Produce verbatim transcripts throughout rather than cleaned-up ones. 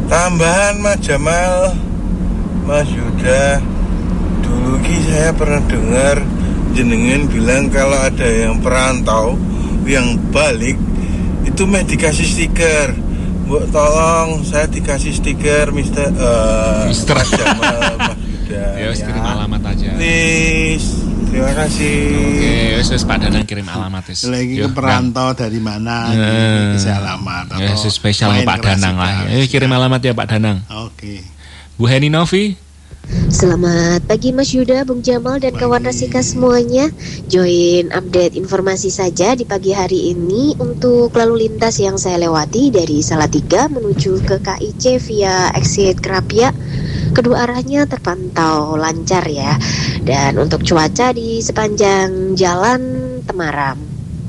Tambahan Mas Jamal, Mas Yuda, dulu ki saya pernah dengar jenengan bilang kalau ada yang perantau yang balik itu meh dikasih stiker. Mbok tolong saya dikasih stiker Mister uh, Mister Mas Jamal, Mas Yuda. Ya, ya. Kirim alamat aja. Please. Terima kasih. Oke, wes wes Pak Danang kirim alamat wes. Lagi ke perantau dari mana? Uh, Kasih alamat. Ya, spesial Pak Danang lah. Eh, kirim alamat ya Pak Danang. Oke. Bu Heni Novi. Selamat pagi Mas Yuda, Bung Jamal dan pagi. Kawan Rasika semuanya. Join update informasi saja di pagi hari ini untuk lalu lintas yang saya lewati dari Salatiga menuju ke K I C via exit Kerapia. Kedua arahnya terpantau lancar ya. Dan untuk cuaca di sepanjang jalan Temaram.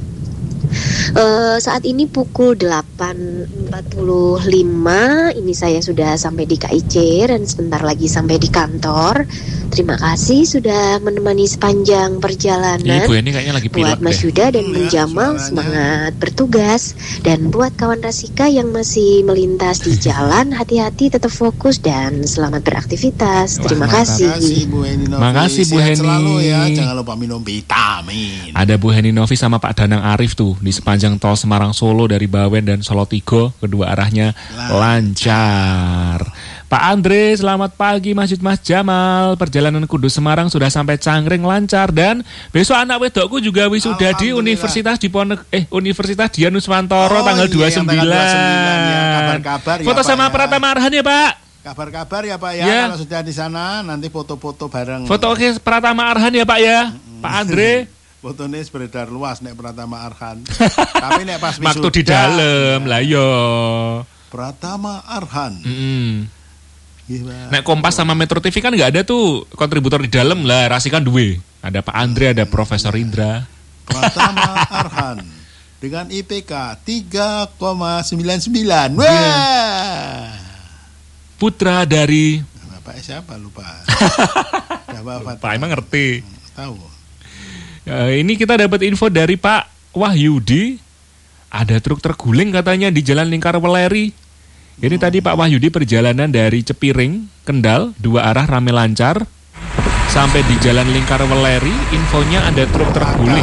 Uh, saat ini pukul delapan empat puluh lima. Ini saya sudah sampai di K I C dan sebentar lagi sampai di kantor. Terima kasih sudah menemani sepanjang perjalanan. Ibu ini kayaknya lagi pilot buat Mas Yuda dan Bung ya, Jamal suaranya. semangat bertugas. Dan buat kawan Rasika yang masih melintas di jalan, hati-hati, tetap fokus dan selamat beraktivitas. Wah, terima mantap. kasih. Makasih Bu Heni Novi. Makasih Bu Sehat Heni. Selalu ya, jangan lupa minum vitamin. Ada Bu Heni Novi sama Pak Danang Arif tuh di sepanjang tol Semarang Solo dari Bawen dan Solo Tigo, kedua arahnya lancar. Pak Andre, selamat pagi Masjid Mas Jamal. Perjalanan Kudus Semarang sudah sampai Cangkring lancar dan besok anak wedokku juga wisuda di Universitas Diponegoro eh Universitas Dian Nuswantoro oh, tanggal dua puluh sembilan. Iya, tanggal dua puluh sembilan ya, kabar-kabar ya. Foto Pak, sama ya. Pratama Arhan ya, Pak. Kabar-kabar ya Pak ya, ya. Kalau sudah di sana nanti foto-foto bareng. Foto ke Pratama Arhan ya Pak ya. Mm-hmm. Pak Andre. Fotonya beredar luas nek Pratama Arhan. Tapi nek pas wisuda. Waktu di dalam lah yo. Pratama Arhan. Mm-hmm. Nek Kompas sama Metro T V kan nggak ada tuh kontributor di dalam lah, Rasikan duwe. Ada Pak Andre, ada Profesor Indra. Pratama Arhan dengan I P K tiga koma sembilan sembilan. Wah. Yeah. Putra dari Bapak siapa lupa. Bapak Pak emang ngerti. Tahu. Uh, ini kita dapat info dari Pak Wahyudi. Ada truk terguling katanya di Jalan Lingkar Weleri. Ini hmm. tadi Pak Wahyudi perjalanan dari Cepiring, Kendal, dua arah rame lancar. Sampai di Jalan Lingkar Weleri, infonya ada truk terguling.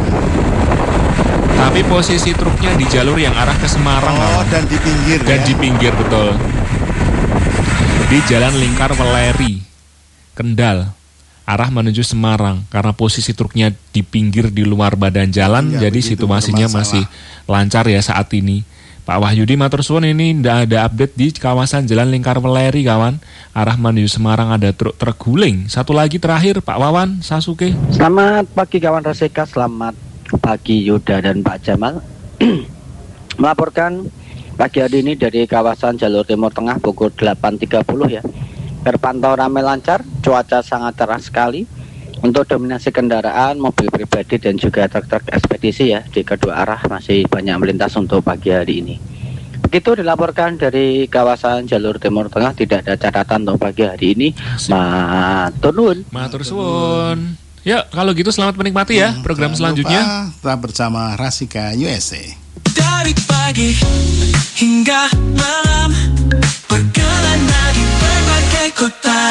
Tapi posisi truknya di jalur yang arah ke Semarang. Oh, dan di pinggir Dan ya? di pinggir, betul. Di Jalan Lingkar Weleri, Kendal, arah menuju Semarang. Karena posisi truknya di pinggir di luar badan jalan, ya, jadi situasinya masih lancar ya saat ini. Pak Wahyudi matur suwun, ini tidak ada update di kawasan Jalan Lingkar Weleri kawan. Arah menuju Semarang ada truk terguling. Satu lagi terakhir Pak Wawan Sasuke. Selamat pagi kawan Rasika, selamat pagi Yuda dan Pak Jamal. Melaporkan pagi hari ini dari kawasan Jalur Timur Tengah pukul delapan tiga puluh ya. Terpantau ramai lancar, cuaca sangat cerah sekali. Untuk dominasi kendaraan, mobil pribadi dan juga truk-truk ekspedisi ya, di kedua arah masih banyak melintas untuk pagi hari ini. Begitu dilaporkan dari kawasan Jalur Timur Tengah, tidak ada catatan untuk pagi hari ini. Matur nuwun. Matur suwun. Ya, kalau gitu selamat menikmati ya program selanjutnya. Tetap bersama Rasika U S A. Dari pagi hingga malam, perjalanan di berbagai kota,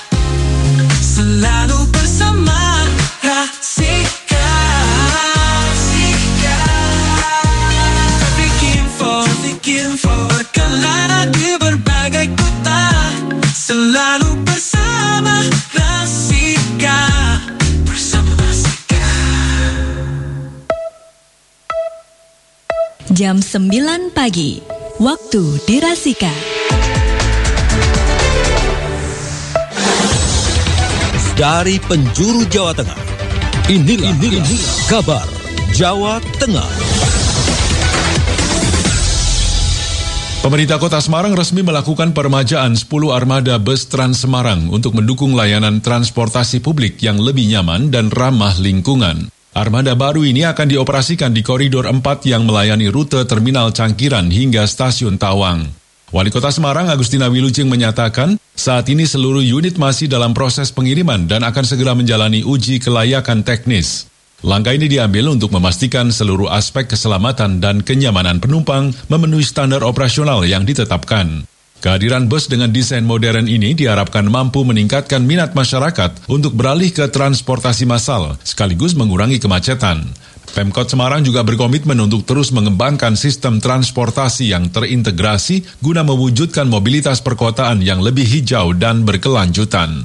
selalu bersama Rasika. Traffic info, traffic info, berkelana di berbagai kota, selalu bersama Rasika. Bersama Rasika. Jam sembilan pagi, waktu di Rasika. Dari penjuru Jawa Tengah, inilah, inilah, inilah kabar Jawa Tengah. Pemerintah Kota Semarang resmi melakukan peremajaan sepuluh armada bus Trans Semarang untuk mendukung layanan transportasi publik yang lebih nyaman dan ramah lingkungan. Armada baru ini akan dioperasikan di koridor empat yang melayani rute Terminal Cangkiran hingga Stasiun Tawang. Wali Kota Semarang Agustina Wilujeng menyatakan saat ini seluruh unit masih dalam proses pengiriman dan akan segera menjalani uji kelayakan teknis. Langkah ini diambil untuk memastikan seluruh aspek keselamatan dan kenyamanan penumpang memenuhi standar operasional yang ditetapkan. Kehadiran bus dengan desain modern ini diharapkan mampu meningkatkan minat masyarakat untuk beralih ke transportasi massal, sekaligus mengurangi kemacetan. Pemkot Semarang juga berkomitmen untuk terus mengembangkan sistem transportasi yang terintegrasi guna mewujudkan mobilitas perkotaan yang lebih hijau dan berkelanjutan.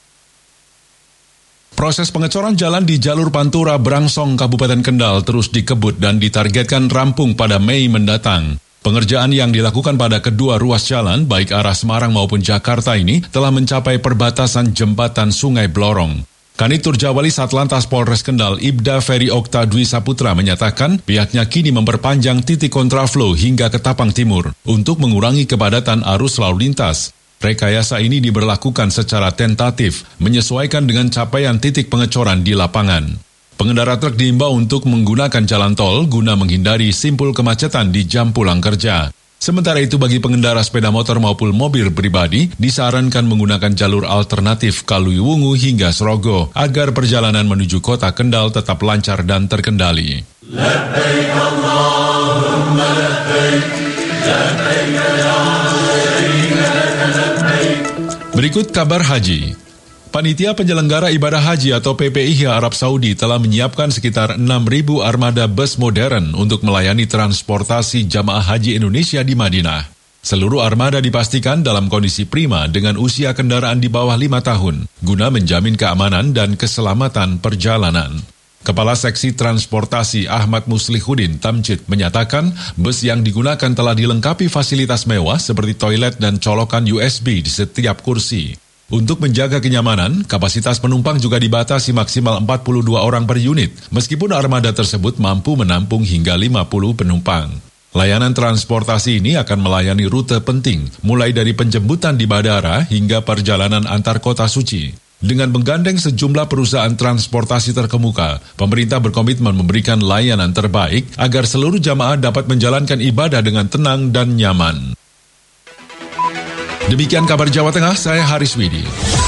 Proses pengecoran jalan di jalur Pantura Brangsong Kabupaten Kendal terus dikebut dan ditargetkan rampung pada Mei mendatang. Pengerjaan yang dilakukan pada kedua ruas jalan, baik arah Semarang maupun Jakarta ini, telah mencapai perbatasan jembatan Sungai Blorong. Kanitur Jawali Satlantas Polres Kendal, Ibda Ferry Okta Dwi Saputra menyatakan pihaknya kini memperpanjang titik kontraflow hingga ke Tapang Timur untuk mengurangi kepadatan arus lalu lintas. Rekayasa ini diberlakukan secara tentatif, menyesuaikan dengan capaian titik pengecoran di lapangan. Pengendara truk diimbau untuk menggunakan jalan tol guna menghindari simpul kemacetan di jam pulang kerja. Sementara itu bagi pengendara sepeda motor maupun mobil pribadi disarankan menggunakan jalur alternatif Kaluiwungu hingga Serogo agar perjalanan menuju kota Kendal tetap lancar dan terkendali. Labbaik Allahumma labbaik, labbaik ya syarika laka labbaik. Berikut kabar haji. Panitia Penyelenggara Ibadah Haji atau P P I H Arab Saudi telah menyiapkan sekitar enam ribu armada bus modern untuk melayani transportasi jamaah haji Indonesia di Madinah. Seluruh armada dipastikan dalam kondisi prima dengan usia kendaraan di bawah lima tahun, guna menjamin keamanan dan keselamatan perjalanan. Kepala Seksi Transportasi Ahmad Muslihudin Tamjid menyatakan bus yang digunakan telah dilengkapi fasilitas mewah seperti toilet dan colokan U S B di setiap kursi. Untuk menjaga kenyamanan, kapasitas penumpang juga dibatasi maksimal empat puluh dua orang per unit, meskipun armada tersebut mampu menampung hingga lima puluh penumpang. Layanan transportasi ini akan melayani rute penting, mulai dari penjemputan di bandara hingga perjalanan antar kota suci. Dengan menggandeng sejumlah perusahaan transportasi terkemuka, pemerintah berkomitmen memberikan layanan terbaik agar seluruh jamaah dapat menjalankan ibadah dengan tenang dan nyaman. Demikian kabar Jawa Tengah, saya Haris Widi.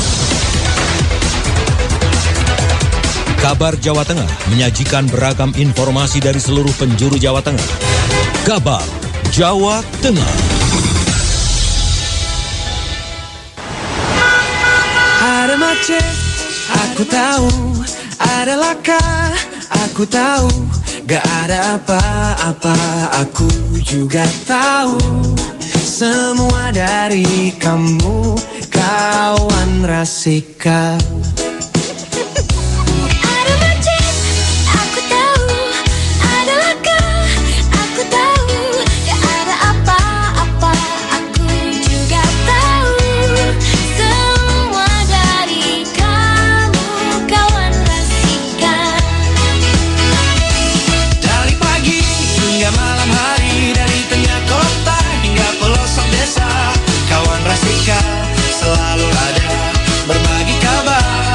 Kabar Jawa Tengah menyajikan beragam informasi dari seluruh penjuru Jawa Tengah. Kabar Jawa Tengah. Ada macet, aku tahu. Ada laka, aku tahu. Gak ada apa-apa, aku juga tahu. Semua dari kamu, kawan Rasika. Ada macet, aku tahu. Ada laka, aku tahu. Gak ada apa-apa, aku juga tahu. Semua dari kamu, kawan Rasika. Dari pagi hingga malam hari, dari tengah kota hingga pelosok desa, kawan Rasika selalu ada berbagi kabar.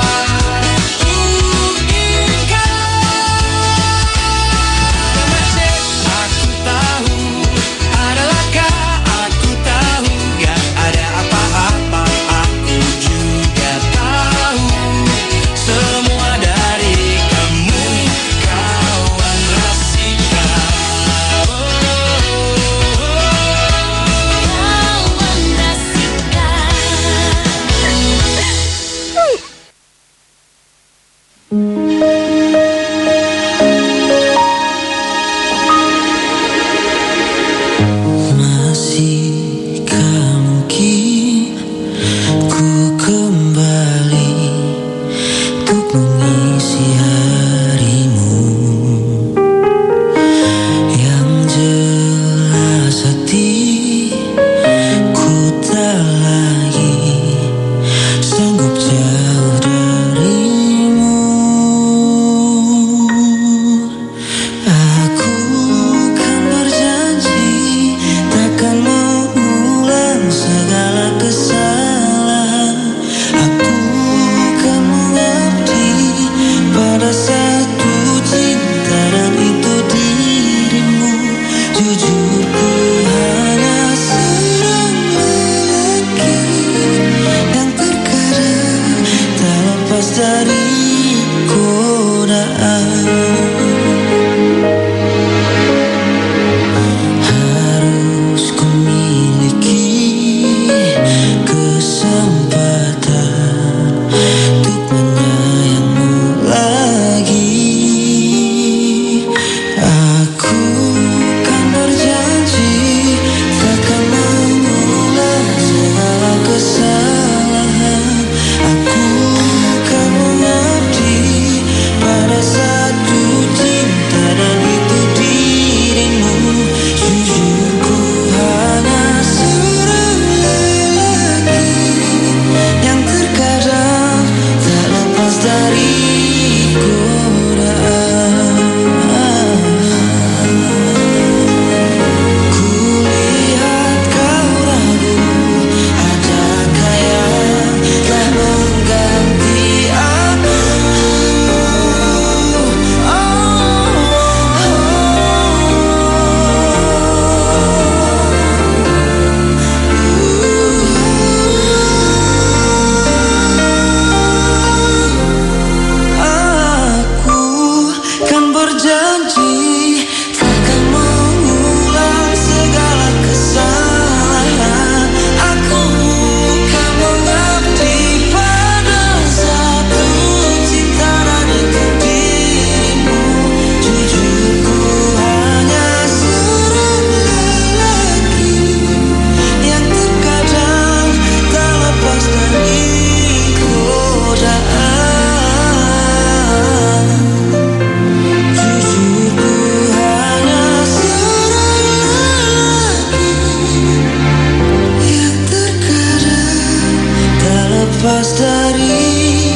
lepas dari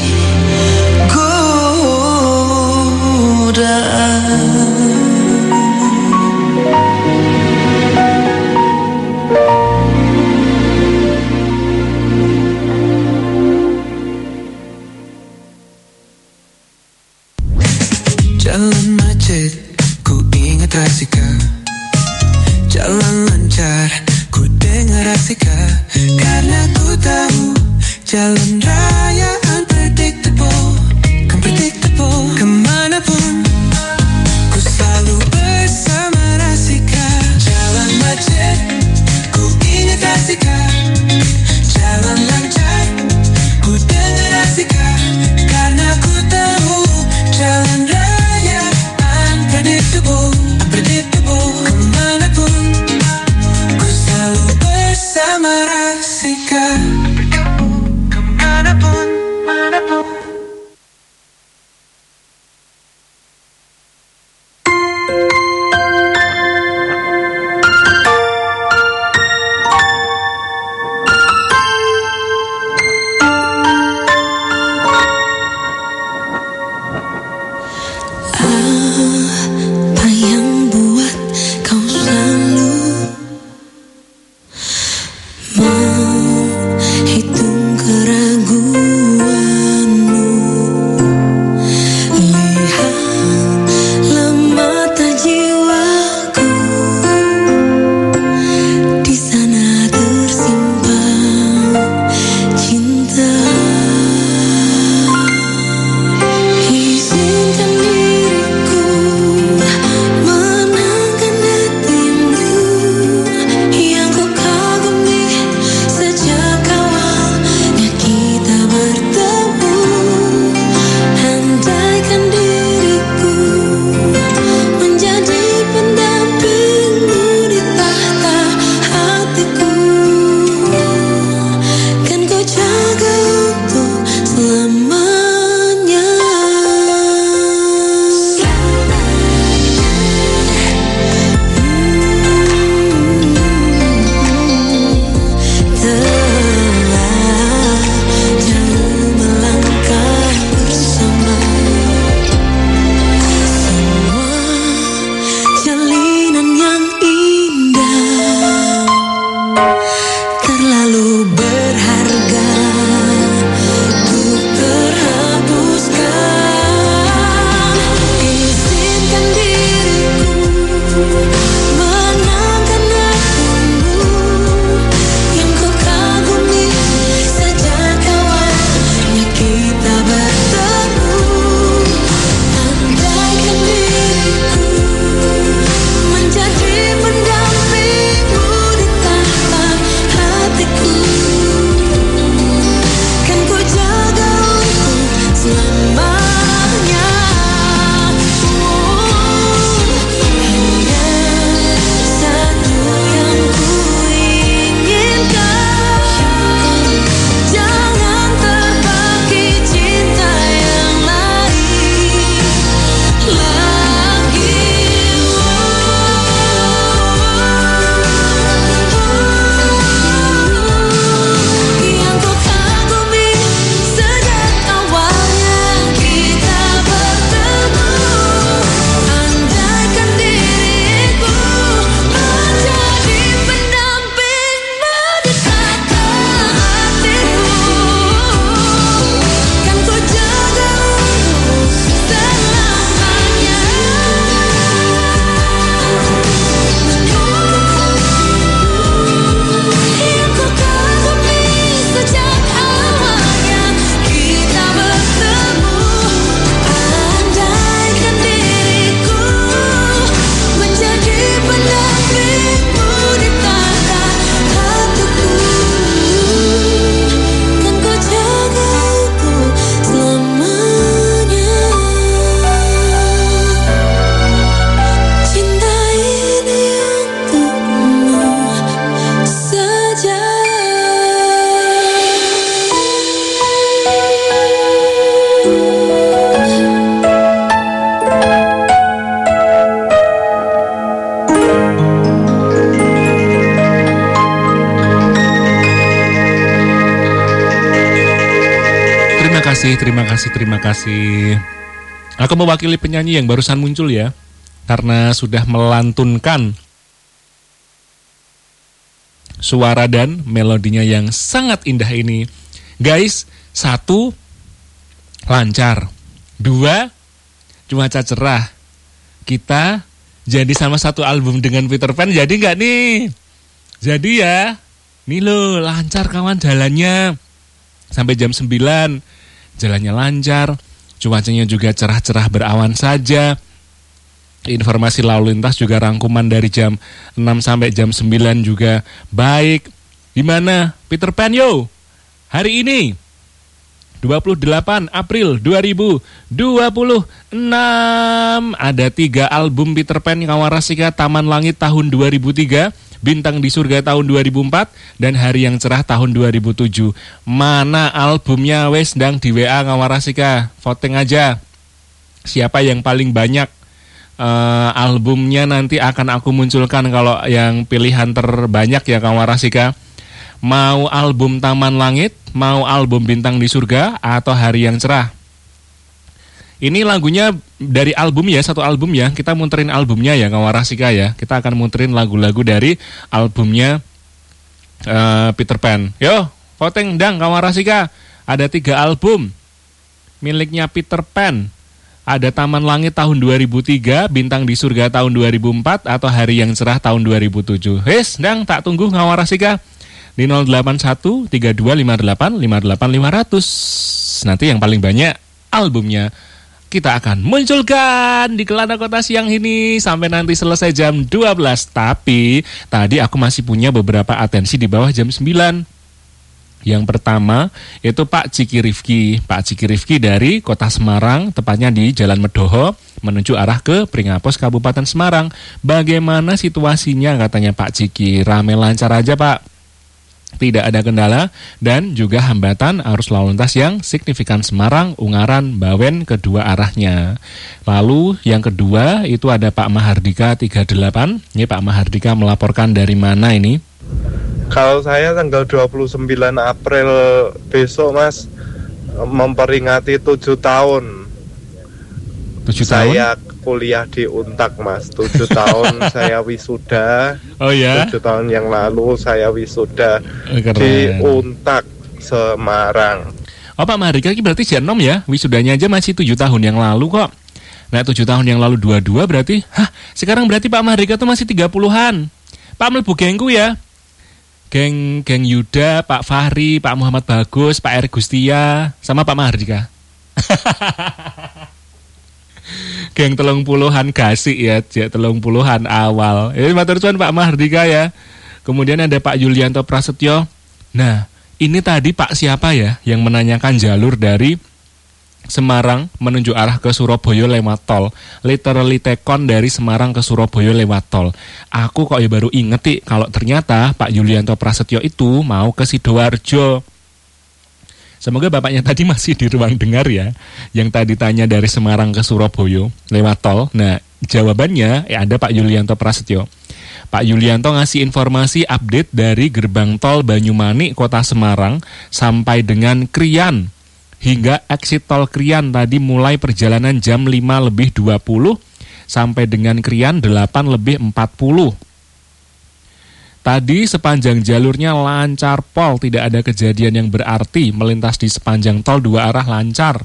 jalan macet, ku ingat Rasika. Jalan lancar, ku dengar Rasika. Karena ku tahu jalan raya unpredictable, unpredictable. Kemanapun ku selalu bersama Rasika. Jalan macet, ku ingat Rasika. Jalan lancar, ku dengar Rasika. Karena ku tahu jalan raya unpredictable, unpredictable. Kemanapun ku selalu bersama Rasika. Kemanapun, kemanapun. Apa yang buat kau selalu menghitung keraguanmu? Lihatlah mata jiwaku, di sana tersimpan cinta. Izinkan diriku menangkan hatimu yang kau kagumi sejak awalnya kita bertemu. Andaikan diriku menjadi pendampingmu di tahta hatiku, kan kau jaga untuk selamanya. Telah jauh melangkah bersama, semua jalinan yang indah terlalu berharga untuk terhapuskan. Izinkan diriku menangkan hatimu yang kau kagumi sejak awalnya kita bertemu. Andaikan diriku menjadi pendampingmu di tahta hatiku, kasih, terima kasih, terima kasih. Aku mewakili penyanyi yang barusan muncul ya, karena sudah melantunkan suara dan melodinya yang sangat indah ini. Guys, satu, lancar. Dua, cuaca cerah. Kita jadi sama satu album dengan Peter Pan, jadi nggak nih? Jadi ya, nih loh, lancar kawan jalannya. Sampai jam sembilan, jalannya lancar, cuacanya juga cerah-cerah berawan saja. Informasi lalu lintas juga rangkuman dari jam enam sampai jam sembilan juga baik. Gimana Peter Pan yo? Hari ini dua puluh delapan April dua ribu dua puluh enam ada tiga album Peter Pan Kawarasika, Taman Langit tahun dua ribu tiga, Bintang di Surga tahun dua ribu empat, dan Hari yang Cerah tahun dua ribu tujuh. Mana albumnya wes ndang di W A Kawarasika? Voting aja. Siapa yang paling banyak uh, albumnya nanti akan aku munculkan kalau yang pilihan terbanyak ya Kawarasika. Mau album Taman Langit, mau album Bintang di Surga, atau Hari yang Cerah. Ini lagunya dari album ya, satu album ya. Kita muterin albumnya ya Kawarasika ya. Kita akan muterin lagu-lagu dari albumnya uh, Peter Pan. Yo, voting dang Kawarasika. Ada tiga album miliknya Peter Pan. Ada Taman Langit tahun dua ribu tiga, Bintang di Surga tahun dua ribu empat, atau Hari yang Cerah tahun dua ribu tujuh. Hes, dang tak tunggu Kawarasika. Di nol delapan satu tiga dua lima delapan lima delapan lima nol nol. Nanti yang paling banyak albumnya kita akan munculkan di Kelana Kota siang ini sampai nanti selesai jam dua belas. Tapi tadi aku masih punya beberapa atensi di bawah jam sembilan. Yang pertama itu Pak Ciki Rifki. Pak Ciki Rifki dari Kota Semarang, tepatnya di Jalan Medoho menuju arah ke Pringapos Kabupaten Semarang. Bagaimana situasinya katanya Pak Ciki? Rame lancar aja Pak. Tidak ada kendala dan juga hambatan arus lalu lintas yang signifikan Semarang, Ungaran, Bawen kedua arahnya. Lalu yang kedua itu ada Pak Mahardika tiga puluh delapan. Ini Pak Mahardika melaporkan dari mana ini? Kalau saya tanggal dua puluh sembilan April besok Mas, memperingati tujuh tahun. tujuh tahun? Saya kuliah di Untak Mas, tujuh tahun saya wisuda. Oh ya? tujuh tahun yang lalu saya wisuda Keren. di Untak Semarang. Oh Pak Mahardika ini berarti Janom ya, wisudanya aja masih tujuh tahun yang lalu kok. Nah tujuh tahun yang lalu dua puluh dua berarti, hah sekarang berarti Pak Mahardika tuh masih tiga puluhan. Pak mlebu gengku ya. Geng Geng Yuda, Pak Fahri, Pak Muhammad Bagus, Pak Erik Gustia, sama Pak Mahardika. Geng telung puluhan gasik ya, jek telung puluhan awal. Ini matur suwun Pak Mahardika ya. Kemudian ada Pak Yulianto Prasetyo. Nah, ini tadi Pak siapa ya yang menanyakan jalur dari Semarang menuju arah ke Surabaya lewat tol. Literally tekon dari Semarang ke Surabaya lewat tol. Aku kok ya baru inget nih kalau ternyata Pak Yulianto Prasetyo itu mau ke Sidoarjo. Semoga bapaknya tadi masih di ruang dengar ya. Yang tadi tanya dari Semarang ke Surabaya lewat tol. Nah, jawabannya ya ada Pak Yulianto Prasetyo. Pak Yulianto ngasih informasi update dari gerbang tol Banyumanik Kota Semarang sampai dengan Krian. Hingga exit tol Krian tadi mulai perjalanan jam lima lebih dua puluh sampai dengan Krian delapan lebih empat puluh. Tadi sepanjang jalurnya lancar pol, tidak ada kejadian yang berarti, melintas di sepanjang tol dua arah lancar.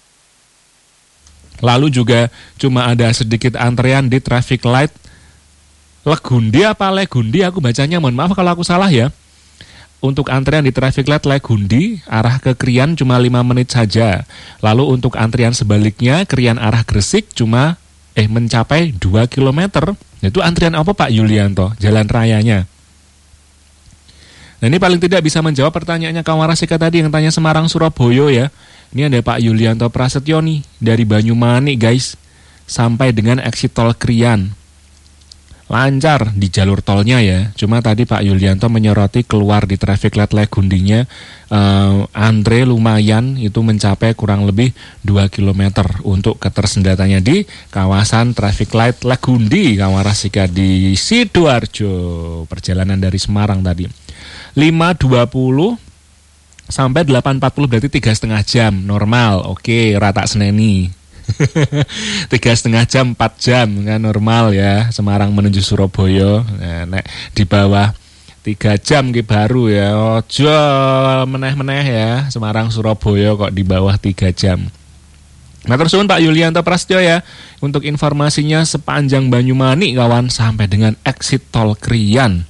Lalu juga cuma ada sedikit antrean di traffic light Legundi apa Legundi, aku bacanya mohon maaf kalau aku salah ya. Untuk antrean di traffic light Legundi arah ke Krian cuma lima menit saja. Lalu untuk antrian sebaliknya Krian arah Gresik cuma eh mencapai dua kilometer. Itu antrian apa Pak Yulianto? Jalan rayanya. Nah ini paling tidak bisa menjawab pertanyaannya Kawarasika tadi yang tanya Semarang Surabaya ya. Ini ada Pak Yulianto Prasetyo nih dari Banyumanik guys sampai dengan exit tol Krian. Lancar di jalur tolnya ya. Cuma tadi Pak Yulianto menyoroti keluar di traffic light Legundinya uh, Andre lumayan itu mencapai kurang lebih dua kilometer untuk ketersendatannya di kawasan traffic light Legundi Kawarasika di Sidoarjo. Perjalanan dari Semarang tadi lima dua puluh sampai delapan empat puluh berarti tiga setengah jam normal. Oke, rata seneni. Tiga setengah jam, empat jam kan normal ya. Semarang menuju Surabaya. Nah, nek di bawah tiga jam ki baru ya. Ojo meneh-meneh ya. Semarang Surabaya kok di bawah tiga jam. Matur suwun Pak Yulianto Prasetyo ya untuk informasinya sepanjang Banyumanik kawan sampai dengan exit tol Kriyan.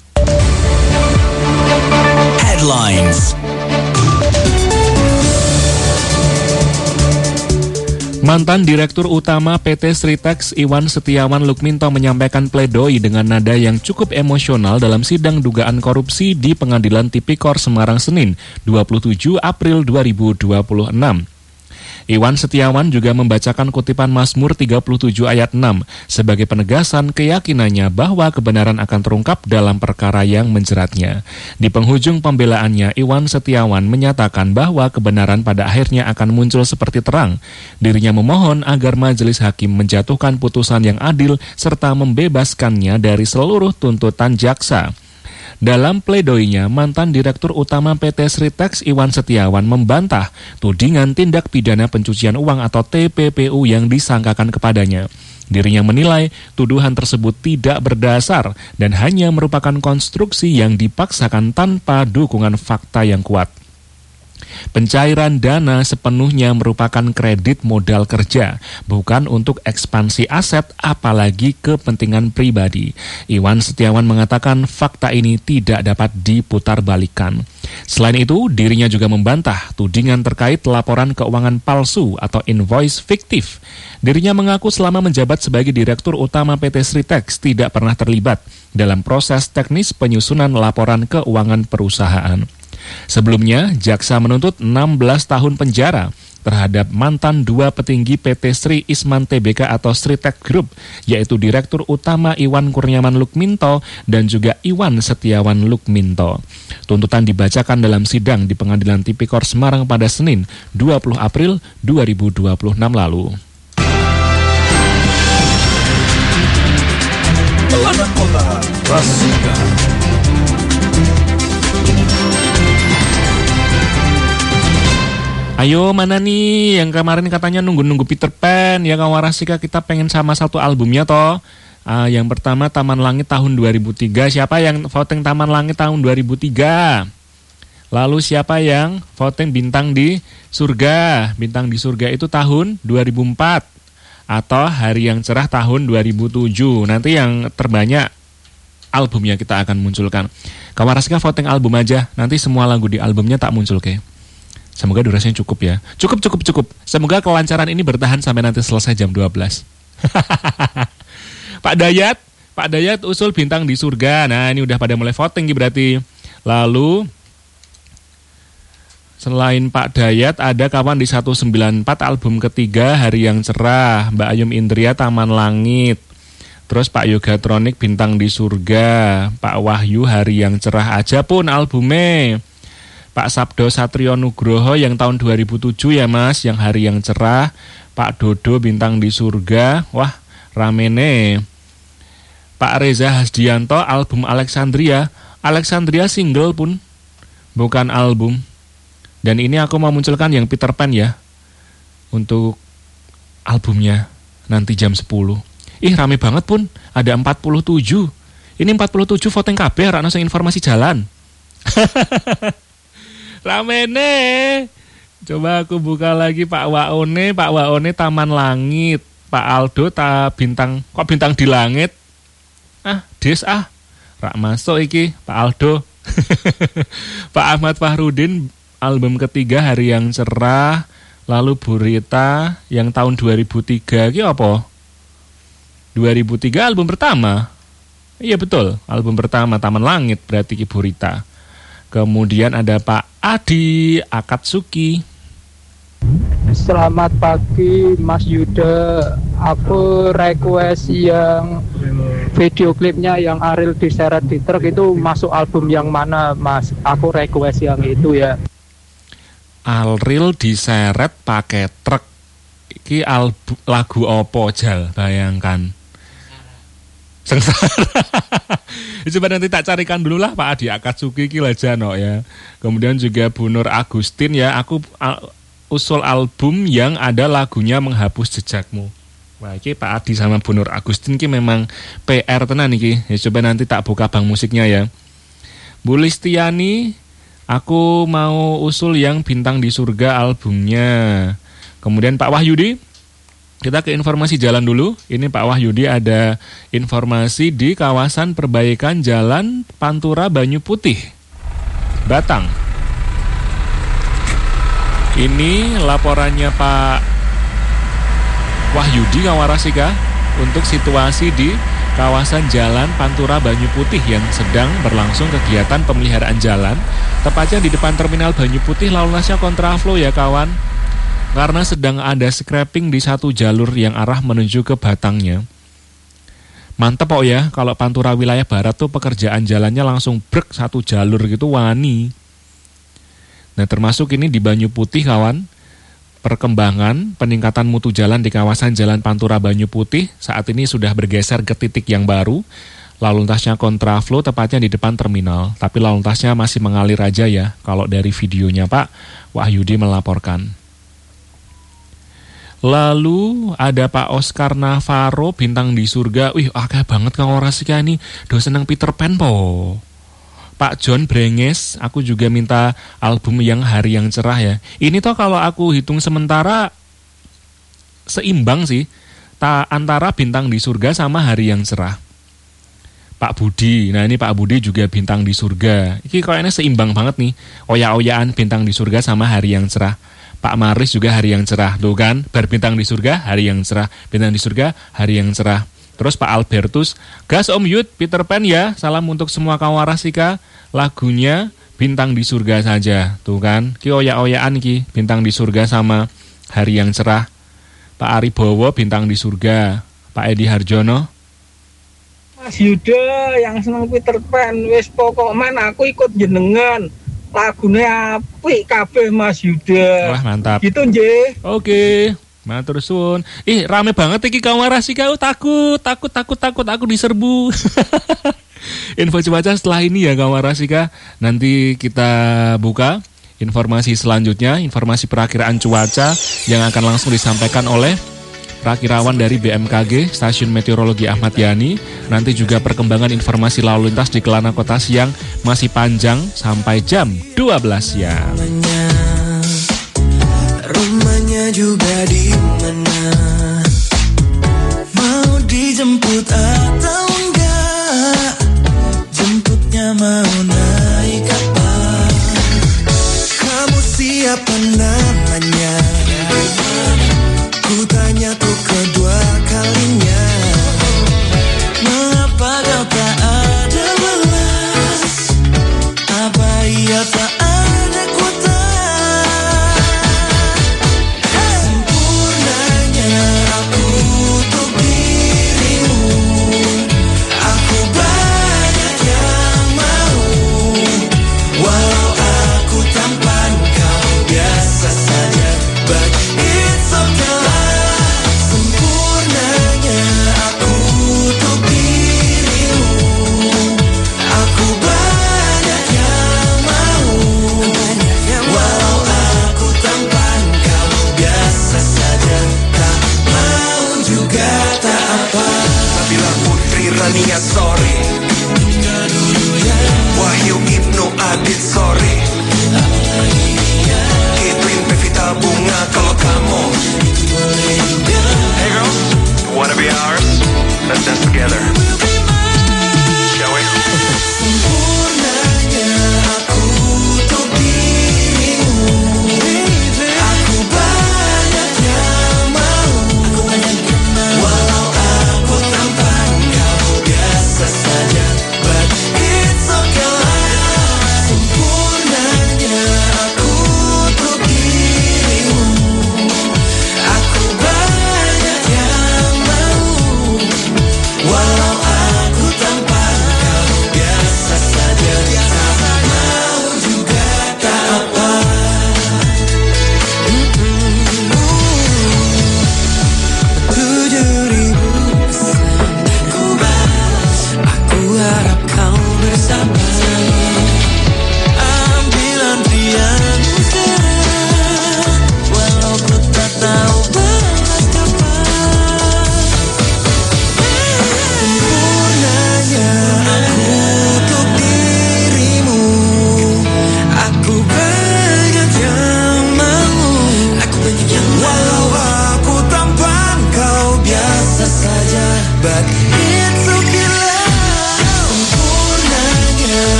Headlines. Mantan Direktur Utama P T Sritex Iwan Setiawan Lukminto menyampaikan pledoi dengan nada yang cukup emosional dalam sidang dugaan korupsi di Pengadilan Tipikor Semarang Senin dua puluh tujuh April dua ribu dua puluh enam. Iwan Setiawan juga membacakan kutipan Mazmur tiga puluh tujuh ayat enam sebagai penegasan keyakinannya bahwa kebenaran akan terungkap dalam perkara yang menjeratnya. Di penghujung pembelaannya, Iwan Setiawan menyatakan bahwa kebenaran pada akhirnya akan muncul seperti terang. Dirinya memohon agar majelis hakim menjatuhkan putusan yang adil serta membebaskannya dari seluruh tuntutan jaksa. Dalam pledoinya, mantan Direktur Utama P T Sritex Iwan Setiawan membantah tudingan tindak pidana pencucian uang atau T P P U yang disangkakan kepadanya. Dirinya menilai tuduhan tersebut tidak berdasar dan hanya merupakan konstruksi yang dipaksakan tanpa dukungan fakta yang kuat. Pencairan dana sepenuhnya merupakan kredit modal kerja, bukan untuk ekspansi aset apalagi kepentingan pribadi. Iwan Setiawan mengatakan fakta ini tidak dapat diputarbalikkan. Selain itu, dirinya juga membantah tudingan terkait laporan keuangan palsu atau invoice fiktif. Dirinya mengaku selama menjabat sebagai Direktur Utama P T Sritex tidak pernah terlibat dalam proses teknis penyusunan laporan keuangan perusahaan. Sebelumnya, jaksa menuntut enam belas tahun penjara terhadap mantan dua petinggi P T Sri Isman T B K atau Sritex Group, yaitu Direktur Utama Iwan Kurniawan Lukminto dan juga Iwan Setiawan Lukminto. Tuntutan dibacakan dalam sidang di Pengadilan Tipikor Semarang pada Senin dua puluh April dua ribu dua puluh enam lalu. Pelana Kota Rasika. Ayo mana nih yang kemarin katanya nunggu-nunggu Peter Pan ya kawan Rasika, kita pengen sama satu albumnya toh. Uh, yang pertama Taman Langit tahun dua ribu tiga. Siapa yang voting Taman Langit tahun dua ribu tiga? Lalu siapa yang voting Bintang di Surga? Bintang di Surga itu tahun dua ribu empat. Atau Hari yang Cerah tahun dua ribu tujuh. Nanti yang terbanyak albumnya kita akan munculkan. Kawan Rasika voting album aja. Nanti semua lagu di albumnya tak muncul ke. Semoga durasinya cukup ya. Cukup, cukup, cukup. Semoga kelancaran ini bertahan sampai nanti selesai jam dua belas. Pak Dayat, Pak Dayat usul Bintang di Surga. Nah ini udah pada mulai voting berarti. Lalu selain Pak Dayat ada kawan di seratus sembilan puluh empat album ketiga Hari yang Cerah, Mbak Ayum Indria Taman Langit. Terus Pak Yogatronik Bintang di Surga, Pak Wahyu Hari yang Cerah aja pun albumnya. Pak Sabdo Satrio Nugroho yang tahun dua ribu tujuh ya mas, yang Hari yang Cerah. Pak Dodo Bintang di Surga, wah ramene. Pak Reza Hasdianto album Alexandria. Alexandria single pun, bukan album. Dan ini aku mau munculkan yang Peter Pan ya, untuk albumnya nanti jam sepuluh. Ih rame banget pun, ada empat puluh tujuh. Ini empat puluh tujuh voting K B, rana sing informasi jalan. Ramene. Coba aku buka lagi Pak Waone, Pak Waone Taman Langit, Pak Aldo ta bintang, kok bintang di langit? Ah, des ah. Rak masuk iki Pak Aldo. Pak Ahmad Fahrudin album ketiga Hari yang Cerah, lalu Burita yang tahun dua ribu tiga iki apa? dua ribu tiga album pertama. Iya betul, album pertama Taman Langit berarti ki Burita. Kemudian ada Pak Adi Akatsuki. Selamat pagi Mas Yuda. Aku request yang video klipnya yang Ariel diseret di truk itu masuk album yang mana Mas? Aku request yang itu ya. Ariel diseret pakai truk. Iki album lagu opo jal bayangkan. Sengsara. Coba nanti tak carikan dulu lah Pak Adi Akatsuki Kilajano ya. Kemudian juga Bu Nur Agustin ya, aku al- usul album yang ada lagunya Menghapus Jejakmu. Wah, ini Pak Adi sama Bu Nur Agustin ini memang P R tenan iki. Ya coba nanti tak buka bank musiknya ya. Bu Listiani, aku mau usul yang Bintang di Surga albumnya. Kemudian Pak Wahyudi, kita ke informasi jalan dulu. Ini Pak Wahyudi ada informasi di kawasan perbaikan Jalan Pantura Banyu Putih, Batang. Ini laporannya Pak Wahyudi Kawarasika untuk situasi di kawasan Jalan Pantura Banyu Putih yang sedang berlangsung kegiatan pemeliharaan jalan, tepatnya di depan Terminal Banyu Putih. Lalu lintasnya kontraflow ya kawan, karena sedang ada scrapping di satu jalur yang arah menuju ke Batangnya. Mantep kok ya, kalau Pantura wilayah barat tuh pekerjaan jalannya langsung brek satu jalur gitu, wani. Nah termasuk ini di Banyu Putih kawan, perkembangan peningkatan mutu jalan di kawasan Jalan Pantura Banyu Putih saat ini sudah bergeser ke titik yang baru. Lalu lintasnya kontraflow tepatnya di depan terminal, tapi lalu lintasnya masih mengalir aja ya kalau dari videonya Pak Wahyudi melaporkan. Lalu ada Pak Oscar Navarro, Bintang di Surga. Wih, akeh banget kang ora sih ini do seneng Peter Pan po. Pak John Brenges, aku juga minta album yang Hari yang Cerah ya. Ini toh kalau aku hitung sementara seimbang sih, ta antara Bintang di Surga sama Hari yang Cerah. Pak Budi, nah ini Pak Budi juga Bintang di Surga. Ini kayaknya seimbang banget nih, oya-oyaan Bintang di Surga sama Hari yang Cerah. Pak Maris juga Hari yang Cerah, tuh kan, bar Bintang di Surga, Hari yang Cerah, Bintang di Surga, Hari yang Cerah. Terus Pak Albertus, gas Om Yud, Peter Pan ya, salam untuk semua Kawarasika, lagunya Bintang di Surga saja, tuh kan, ki oya-oyaan ki, Bintang di Surga sama Hari yang Cerah. Pak Aribowo, Bintang di Surga. Pak Edi Harjono, Mas Yuda yang seneng Peter Pan, wis pokoknya aku ikut jenengan, lagunya apik kabeh Mas Yuda. Wah mantap. Gitu nggih. Oke. Matur suwun. Ih, rame banget iki Kawarasika. Takut, takut, takut, takut aku diserbu. Info cuaca setelah ini ya Kawarasika. Nanti kita buka informasi selanjutnya, informasi perakiraan cuaca yang akan langsung disampaikan oleh perakirawan dari B M K G Stasiun Meteorologi Ahmad Yani. Nanti juga perkembangan informasi lalu lintas di Kelana Kota Siang masih panjang sampai jam dua belas siang. Rumahnya juga di mana? Mau dijemput atau enggak? Jemputnya mau naik apa? Kamu siapa namanya? Ku tanya tuh kedua kalinya. Mengapa kau tak ada balas? Apa ia tak ada kuota? Aku banyak yang mau.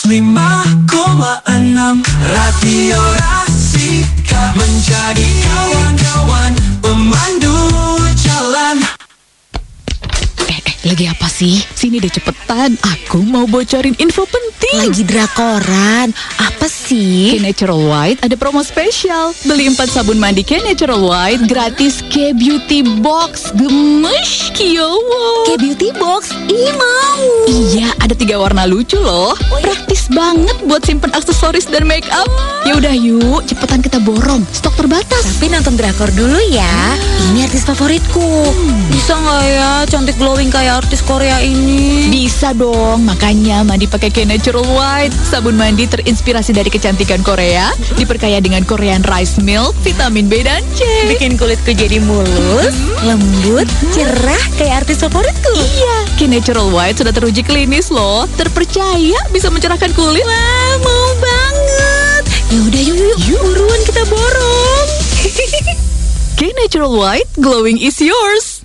lima koma enam Radio Rasika menjadi kawan-kawan pemandu jalan. Eh, eh, lagi apa sih? Sini deh cepetan. Aku mau bocorin info penting. Lagi drakoran. Apa sih? K-Natural White ada promo spesial. Beli empat sabun mandi K-Natural White gratis K-Beauty Box. Gemes, kiowo. K-Beauty Box? Ih, mau. Iya, ada tiga warna lucu loh. Praktis banget buat simpen aksesoris dan make up. Ya udah yuk, cepetan kita borong. Stok terbatas. Tapi nonton drakor dulu ya. Ini artis favoritku. Hmm. Bisa nggak ya cantik glowing kayak artis Korea ini? Bisa dong. Makanya mandi pakai K-Natural White. Sabun mandi terinspirasi dari kecantikan Korea, diperkaya dengan Korean rice milk, vitamin B dan C. Bikin kulitku jadi mulus, lembut, cerah kayak artis favoritku. Iya, K-Natural White sudah teruji klinis loh. Terpercaya bisa mencerahkan kulit. Wah, mau banget. Ya udah yuk yuk, yuk. Buruan kita borong. K-Natural White, glowing is yours.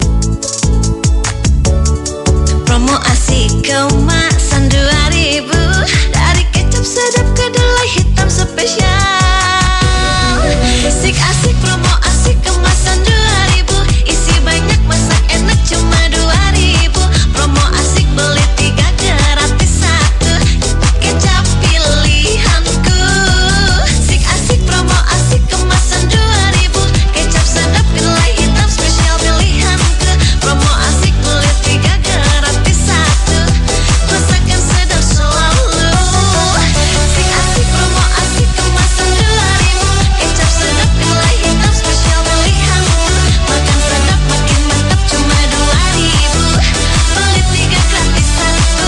Promo asik kemasan dua ribu. Dari kecap sedap kedelai hitam spesial. Asik asik promo asik kemasan dua ribu. Isi banyak masak enak cuma dua ribu. Promo asik beli tiga gratis satu. Kecap pilihanku. Asik asik promo asik kemasan dua ribu. Kecap sedap kedelai hitam spesial pilihanku. Promo asik beli tiga gratis satu. Masakan sedap selalu. Asik asik promo asik kemasan dua ribu. Kecap sedap kedelai hitam spesial pilihanku. Makan sedap makin mantap cuma dua ribu. Beli tiga gratis satu.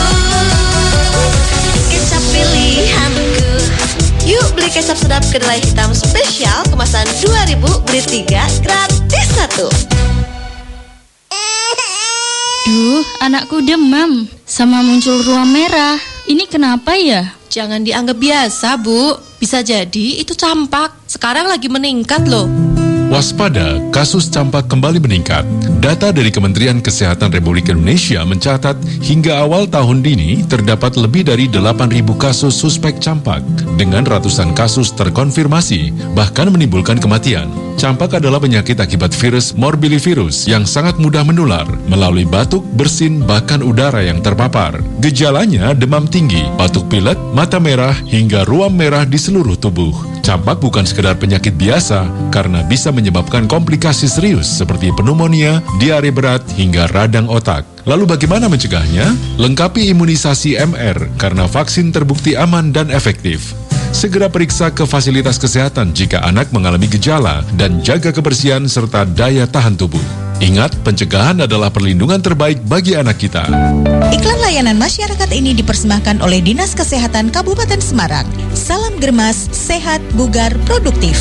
Kecap pilihanku. Yuk beli kecap sedap kedelai hitam spesial kemasan dua ribu. Beli tiga gratis satu. Duh, anakku demam sama muncul ruam merah. Ini kenapa ya? Jangan dianggap biasa, Bu. Bisa jadi itu campak. Sekarang lagi meningkat loh. Waspada, kasus campak kembali meningkat. Data dari Kementerian Kesehatan Republik Indonesia mencatat hingga awal tahun ini terdapat lebih dari delapan ribu kasus suspek campak dengan ratusan kasus terkonfirmasi, bahkan menimbulkan kematian. Campak adalah penyakit akibat virus morbillivirus yang sangat mudah menular melalui batuk, bersin, bahkan udara yang terpapar. Gejalanya demam tinggi, batuk pilek, mata merah, hingga ruam merah di seluruh tubuh. Campak bukan sekedar penyakit biasa karena bisa menyebabkan komplikasi serius seperti pneumonia, diare berat, hingga radang otak. Lalu bagaimana mencegahnya? Lengkapi imunisasi M R karena vaksin terbukti aman dan efektif. Segera periksa ke fasilitas kesehatan jika anak mengalami gejala dan jaga kebersihan serta daya tahan tubuh. Ingat, pencegahan adalah perlindungan terbaik bagi anak kita. Iklan layanan masyarakat ini dipersembahkan oleh Dinas Kesehatan Kabupaten Semarang. Salam Germas, sehat, bugar, produktif.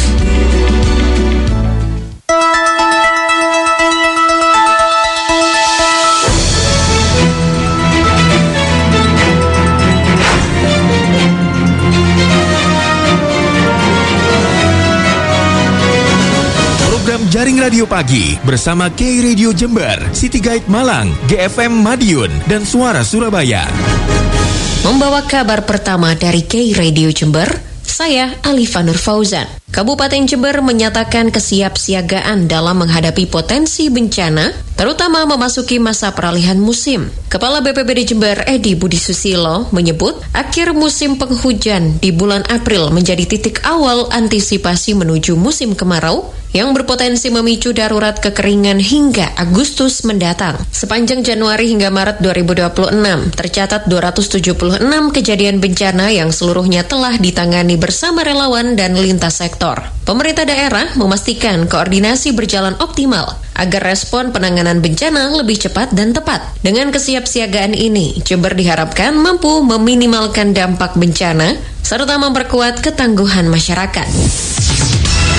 Jaring Radio Pagi bersama K-Radio Jember, City Guide Malang, G F M Madiun, dan Suara Surabaya. Membawa kabar pertama dari K-Radio Jember, saya Alifa Nur Fauzan. Kabupaten Jember menyatakan kesiapsiagaan dalam menghadapi potensi bencana, terutama memasuki masa peralihan musim. Kepala B P B D Jember Edi Budi Susilo menyebut akhir musim penghujan di bulan April menjadi titik awal antisipasi menuju musim kemarau yang berpotensi memicu darurat kekeringan hingga Agustus mendatang. Sepanjang Januari hingga Maret dua ribu dua puluh enam, tercatat dua ratus tujuh puluh enam kejadian bencana yang seluruhnya telah ditangani bersama relawan dan lintas sektor. Pemerintah daerah memastikan koordinasi berjalan optimal agar respon penanganan bencana lebih cepat dan tepat. Dengan kesiapsiagaan ini, Jember diharapkan mampu meminimalkan dampak bencana serta memperkuat ketangguhan masyarakat.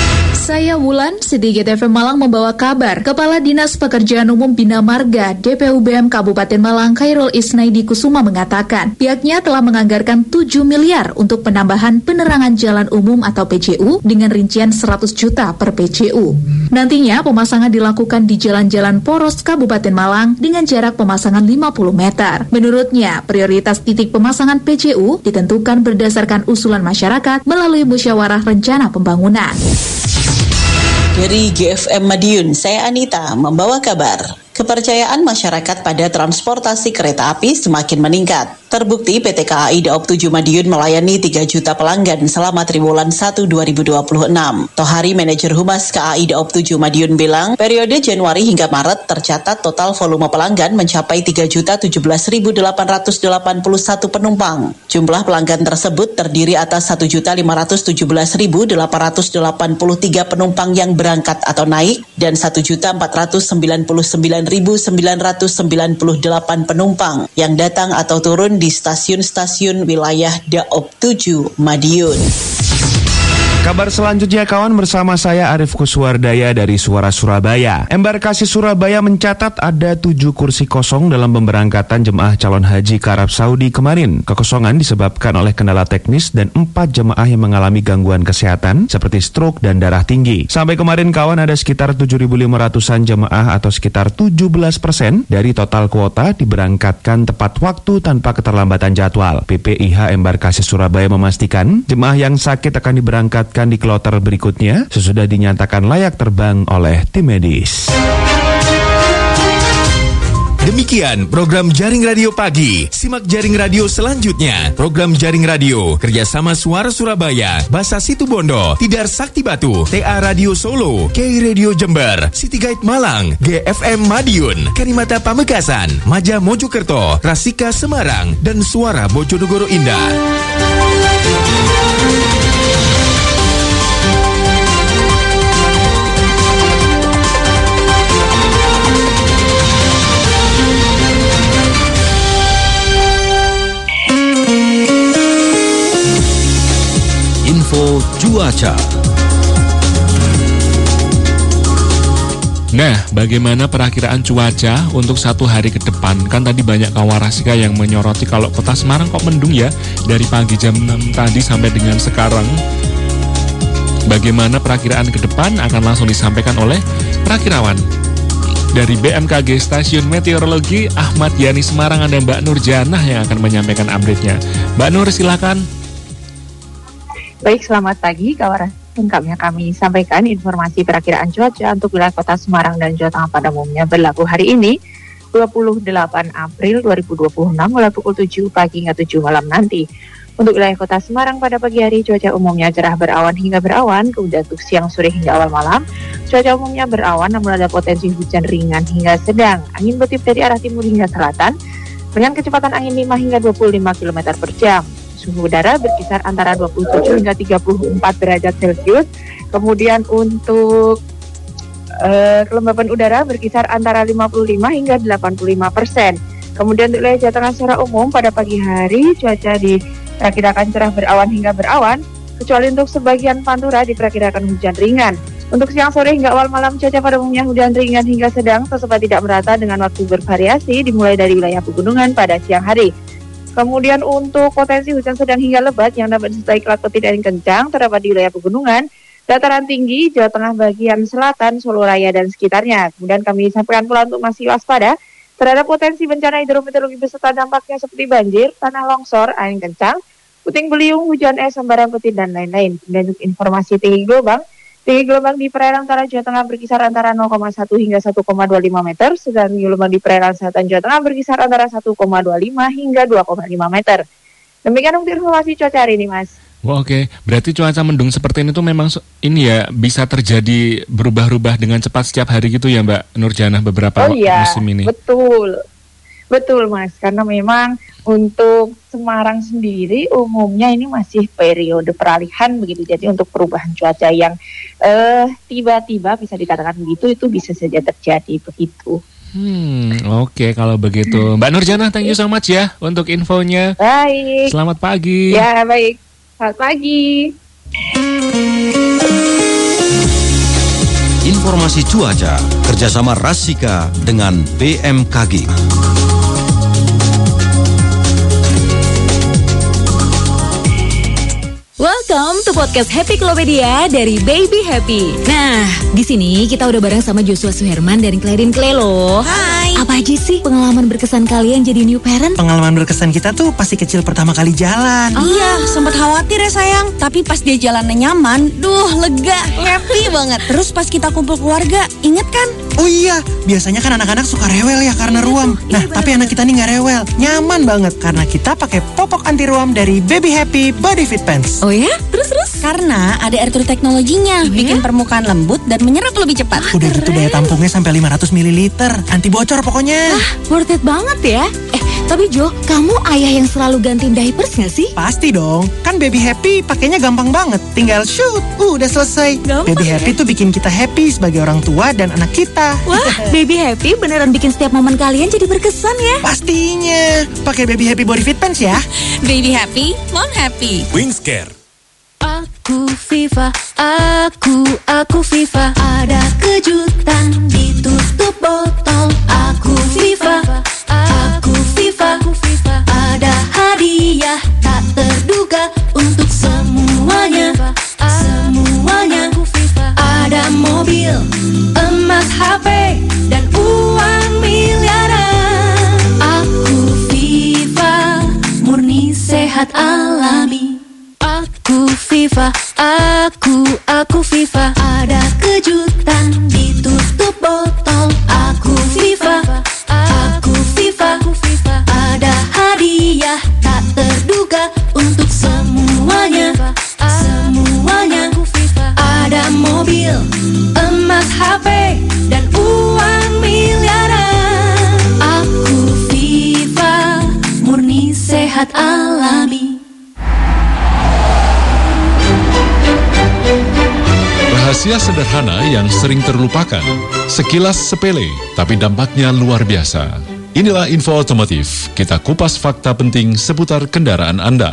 Saya Wulan, City Gate F M Malang membawa kabar. Kepala Dinas Pekerjaan Umum Bina Marga D P U B M Kabupaten Malang Khairul Isnaidi Kusuma mengatakan pihaknya telah menganggarkan tujuh miliar untuk penambahan penerangan jalan umum atau P J U dengan rincian seratus juta per P J U. Nantinya pemasangan dilakukan di jalan-jalan poros Kabupaten Malang dengan jarak pemasangan lima puluh meter. Menurutnya, prioritas titik pemasangan P J U ditentukan berdasarkan usulan masyarakat melalui musyawarah rencana pembangunan. Dari G F M Madiun, saya Anita membawa kabar. Kepercayaan masyarakat pada transportasi kereta api semakin meningkat. Terbukti P T K A I Daop tujuh Madiun melayani tiga juta pelanggan selama triwulan satu dua ribu dua puluh enam. Tohari, manajer Humas K A I Daop tujuh Madiun bilang, periode Januari hingga Maret tercatat total volume pelanggan mencapai tiga juta tujuh belas ribu delapan ratus delapan puluh satu penumpang. Jumlah pelanggan tersebut terdiri atas satu juta lima ratus tujuh belas ribu delapan ratus delapan puluh tiga penumpang yang berangkat atau naik dan satu juta empat ratus sembilan puluh sembilan ribu sembilan ratus sembilan puluh delapan penumpang yang datang atau turun di stasiun-stasiun wilayah Daop tujuh Madiun. Kabar selanjutnya kawan, bersama saya Arif Kuswardaya dari Suara Surabaya. Embarkasi Surabaya mencatat ada tujuh kursi kosong dalam pemberangkatan jemaah calon haji ke Arab Saudi kemarin. Kekosongan disebabkan oleh kendala teknis dan empat jemaah yang mengalami gangguan kesehatan seperti stroke dan darah tinggi. Sampai kemarin kawan, ada sekitar tujuh ribu lima ratusan jemaah atau sekitar tujuh belas persen dari total kuota diberangkatkan tepat waktu tanpa keterlambatan jadwal. P P I H Embarkasi Surabaya memastikan jemaah yang sakit akan diberangkatkan di kloter berikutnya sesudah dinyatakan layak terbang oleh tim medis. Demikian program Jaring Radio Pagi. Simak Jaring Radio selanjutnya. Program Jaring Radio kerjasama Suara Surabaya, Basa Situbondo, Tidar Sakti Batu, T A Radio Solo, K Radio Jember, City Guide Malang, G F M Madiun, Karimata Pamekasan, Maja Mojokerto, Rasika Semarang, dan Suara Bojonegoro Indah. Info cuaca. Nah, bagaimana perakiraan cuaca untuk satu hari ke depan? Kan tadi banyak kawan Rasika yang menyoroti kalau kota Semarang kok mendung ya dari pagi jam enam tadi sampai dengan sekarang. Bagaimana perakiraan ke depan akan langsung disampaikan oleh perakirawan dari B M K G Stasiun Meteorologi Ahmad Yani Semarang. Ada Mbak Nur Janah yang akan menyampaikan update-nya. Mbak Nur, silakan. Baik, selamat pagi kawan. Lengkapnya kami sampaikan informasi perakiraan cuaca untuk wilayah kota Semarang dan Jawa Tengah pada umumnya berlaku hari ini dua puluh delapan April dua ribu dua puluh enam mulai pukul tujuh pagi hingga tujuh malam nanti. Untuk wilayah kota Semarang pada pagi hari cuaca umumnya cerah berawan hingga berawan, kemudian untuk siang sore hingga awal malam cuaca umumnya berawan namun ada potensi hujan ringan hingga sedang. Angin bertiup dari arah timur hingga selatan dengan kecepatan angin lima hingga dua puluh lima kilometer per jam. Suhu udara berkisar antara dua puluh tujuh hingga tiga puluh empat derajat Celcius. Kemudian untuk uh, kelembapan udara berkisar antara lima puluh lima hingga delapan puluh lima persen. Kemudian untuk wilayah Jawa Tengah secara umum pada pagi hari cuaca diperkirakan cerah berawan hingga berawan, kecuali untuk sebagian Pantura diperkirakan hujan ringan. Untuk siang sore hingga awal malam cuaca pada umumnya hujan ringan hingga sedang, tersebar tidak merata dengan waktu bervariasi dimulai dari wilayah pegunungan pada siang hari. Kemudian untuk potensi hujan sedang hingga lebat yang dapat disertai kilat petir angin kencang terdapat di wilayah pegunungan, dataran tinggi, Jawa Tengah bagian selatan, Solo Raya dan sekitarnya. Kemudian kami sampaikan pula untuk masih waspada terhadap potensi bencana hidrometeorologi beserta dampaknya seperti banjir, tanah longsor, angin kencang, puting beliung, hujan es, sambaran petir dan lain-lain. Kemudian untuk informasi tinggi gelombang, tinggi gelombang di perairan utara Jawa Tengah berkisar antara nol koma satu hingga satu koma dua lima meter, sedangkan gelombang di perairan selatan Jawa Tengah berkisar antara satu koma dua lima hingga dua koma lima meter. Demikian untuk informasi cuaca hari ini, Mas. Oh, Oke, okay. Berarti cuaca mendung seperti ini tuh memang ini ya bisa terjadi berubah-ubah dengan cepat setiap hari gitu ya, Mbak Nur Janah, beberapa oh, iya, musim ini. Betul. Betul Mas, karena memang untuk Semarang sendiri umumnya ini masih periode peralihan begitu. Jadi untuk perubahan cuaca yang uh, tiba-tiba bisa dikatakan begitu, itu bisa saja terjadi begitu. Hmm, oke okay, kalau begitu. Mbak Nur Janah, thank you so much ya untuk infonya. Baik. Selamat pagi. Ya, baik. Selamat pagi. informasi cuaca kerjasama Rasika dengan B M K G. Welcome to podcast Happy Klopedia dari Baby Happy. Nah, di sini kita udah bareng sama Joshua Suherman dari Clarin Clay loh. Hai. Apa aja sih pengalaman berkesan kalian jadi new parent? Pengalaman berkesan kita tuh pasti kecil pertama kali jalan. Oh. Iya, sempat khawatir ya sayang. Tapi pas dia jalannya nyaman, duh lega, happy banget. Terus pas kita kumpul keluarga, inget kan? Oh iya, biasanya kan anak-anak suka rewel ya karena ruam. Nah, iya, tapi anak kita nih nggak rewel, nyaman banget karena kita pakai popok anti ruam dari Baby Happy Body Fit Pants. Oh ya? Terus-terus? Karena ada air true teknologinya, oh, bikin ya? permukaan lembut dan menyerap lebih cepat. Ah, udah gitu daya tampungnya sampai lima ratus mililiter, anti bocor pokoknya. Wah, worth it banget ya. Eh, tapi Jo, kamu ayah yang selalu gantiin diapers gak sih? Pasti dong, kan Baby Happy pakainya gampang banget. Tinggal shoot, uh, udah selesai. Gampang, Baby Happy ya? tuh bikin kita happy sebagai orang tua dan anak kita. Wah, Baby Happy beneran bikin setiap momen kalian jadi berkesan ya? Pastinya, pakai Baby Happy Body Fit Pants ya. Baby Happy, Mom Happy. Wingscare. Aku Viva, aku, aku Viva. Ada kejutan di tutup botol. Aku Viva, aku Viva. Ada hadiah tak terduga untuk semuanya. Semuanya. Ada mobil, emas, H P, dan uang miliaran. Aku Viva, murni sehat alami. Aku Viva, aku, aku Viva. Ada kejutan di tutup botol. Aku Viva, aku Viva. Ada hadiah tak terduga untuk semuanya. Semuanya. Ada mobil, emas, H P, dan uang miliaran. Aku Viva, murni sehat alami. Rahasia sederhana yang sering terlupakan. Sekilas sepele, tapi dampaknya luar biasa. Inilah info otomotif. Kita kupas fakta penting seputar kendaraan Anda.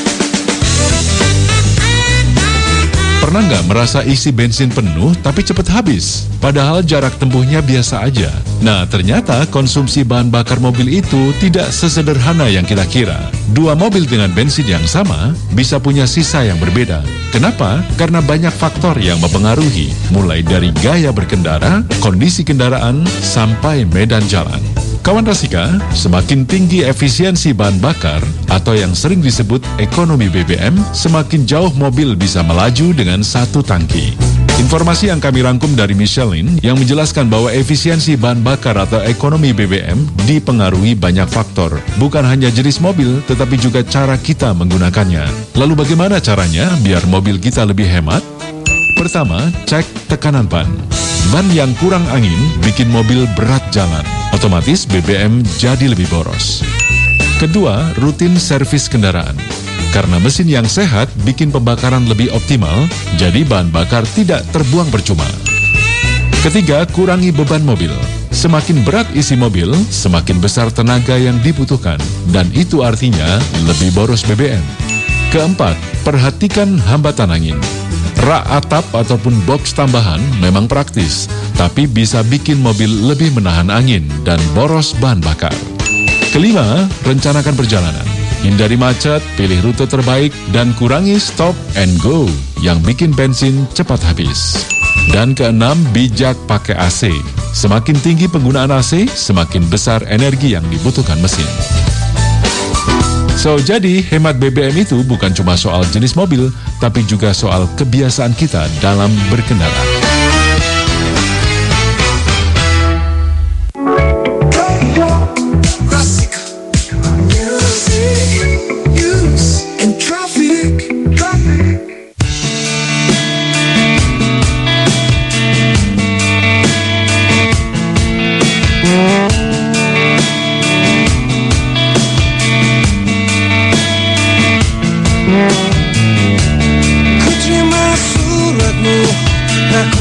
Pernah nggak merasa isi bensin penuh tapi cepat habis? Padahal jarak tempuhnya biasa aja. Nah, ternyata konsumsi bahan bakar mobil itu tidak sesederhana yang kita kira. Dua mobil dengan bensin yang sama bisa punya sisa yang berbeda. Kenapa? Karena banyak faktor yang mempengaruhi, mulai dari gaya berkendara, kondisi kendaraan, sampai medan jalan. Kawan Rasika, semakin tinggi efisiensi bahan bakar atau yang sering disebut ekonomi B B M, semakin jauh mobil bisa melaju dengan satu tangki. Informasi yang kami rangkum dari Michelin yang menjelaskan bahwa efisiensi bahan bakar atau ekonomi B B M dipengaruhi banyak faktor. Bukan hanya jenis mobil, tetapi juga cara kita menggunakannya. Lalu bagaimana caranya biar mobil kita lebih hemat? Pertama, cek tekanan ban. Ban yang kurang angin bikin mobil berat jalan. Otomatis B B M jadi lebih boros. Kedua, rutin servis kendaraan. Karena mesin yang sehat bikin pembakaran lebih optimal, jadi bahan bakar tidak terbuang percuma. Ketiga, kurangi beban mobil. Semakin berat isi mobil, semakin besar tenaga yang dibutuhkan. Dan itu artinya lebih boros B B M. Keempat, perhatikan hambatan angin. Rak atap ataupun box tambahan memang praktis, tapi bisa bikin mobil lebih menahan angin dan boros bahan bakar. Kelima, rencanakan perjalanan. Hindari macet, pilih rute terbaik, dan kurangi stop and go yang bikin bensin cepat habis. Dan keenam, bijak pakai A C. Semakin tinggi penggunaan A C, semakin besar energi yang dibutuhkan mesin. So, jadi hemat B B M itu bukan cuma soal jenis mobil, tapi juga soal kebiasaan kita dalam berkendara. Ku terima suratmu, tak